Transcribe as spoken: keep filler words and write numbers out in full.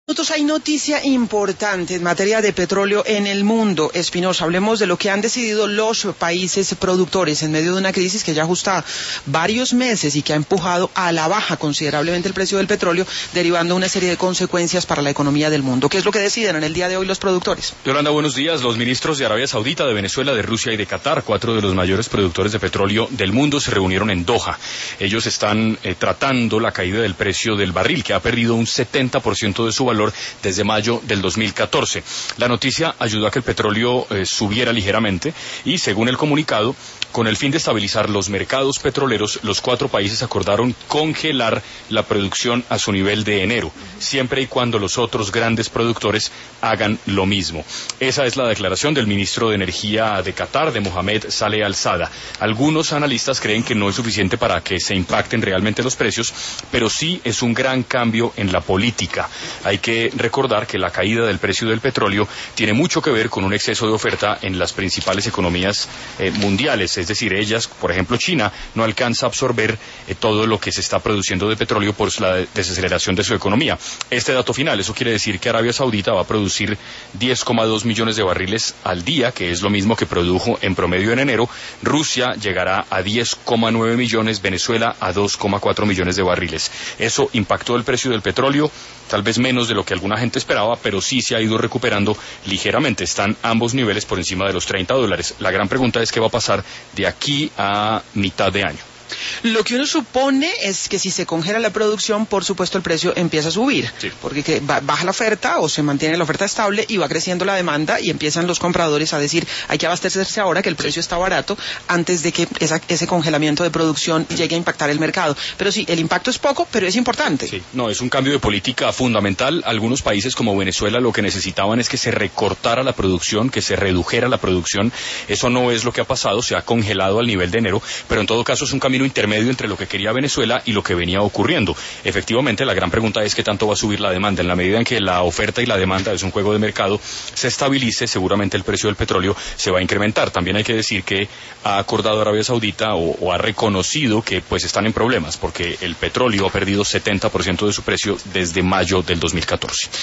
Nosotros hay noticia importante en materia de petróleo en el mundo, Espinosa. Hablemos de lo que han decidido los países productores en medio de una crisis que ya ajusta varios meses y que ha empujado a la baja considerablemente el precio del petróleo, derivando una serie de consecuencias para la economía del mundo. ¿Qué es lo que deciden en el día de hoy los productores? Yolanda, buenos días. Los ministros de Arabia Saudita, de Venezuela, de Rusia y de Qatar, cuatro de los mayores productores de petróleo del mundo, se reunieron en Doha. Ellos están eh, tratando la caída del precio del barril, que ha perdido un setenta por ciento de su valor desde mayo del dos mil catorce. La noticia ayudó a que el petróleo eh, subiera ligeramente y, según el comunicado, con el fin de estabilizar los mercados petroleros, los cuatro países acordaron congelar la producción a su nivel de enero, siempre y cuando los otros grandes productores hagan lo mismo. Esa es la declaración del ministro de Energía de Qatar, de Mohamed Saleh Al-Sada. Algunos analistas creen que no es suficiente para que se impacten realmente los precios, pero sí es un gran cambio en la política. Hay que recordar que la caída del precio del petróleo tiene mucho que ver con un exceso de oferta en las principales economías eh, mundiales. Es decir, ellas, por ejemplo China, no alcanza a absorber eh, todo lo que se está produciendo de petróleo por la desaceleración de su economía. Este dato final, eso quiere decir que Arabia Saudita va a producir diez coma dos millones de barriles al día, que es lo mismo que produjo en promedio en enero. Rusia llegará a diez coma nueve millones, Venezuela a dos coma cuatro millones de barriles. Eso impactó el precio del petróleo, tal vez menos de lo que alguna gente esperaba, pero sí se ha ido recuperando ligeramente. Están ambos niveles por encima de los treinta dólares. La gran pregunta es qué va a pasar de aquí a mitad de año. Lo que uno supone es que si se congela la producción, por supuesto el precio empieza a subir, sí. porque que baja la oferta o se mantiene la oferta estable y va creciendo la demanda y empiezan los compradores a decir hay que abastecerse ahora que el precio está barato antes de que esa, ese congelamiento de producción llegue a impactar el mercado. Pero sí, el impacto es poco, pero es importante. Sí, no, es un cambio de política fundamental. Algunos países como Venezuela lo que necesitaban es que se recortara la producción, que se redujera la producción. Eso no es lo que ha pasado, se ha congelado al nivel de enero, pero en todo caso es un camino intermedio entre lo que quería Venezuela y lo que venía ocurriendo. Efectivamente, la gran pregunta es qué tanto va a subir la demanda. En la medida en que la oferta y la demanda, es un juego de mercado, se estabilice, seguramente el precio del petróleo se va a incrementar. También hay que decir que ha acordado Arabia Saudita o, o ha reconocido que pues están en problemas porque el petróleo ha perdido setenta por ciento de su precio desde mayo del dos mil catorce.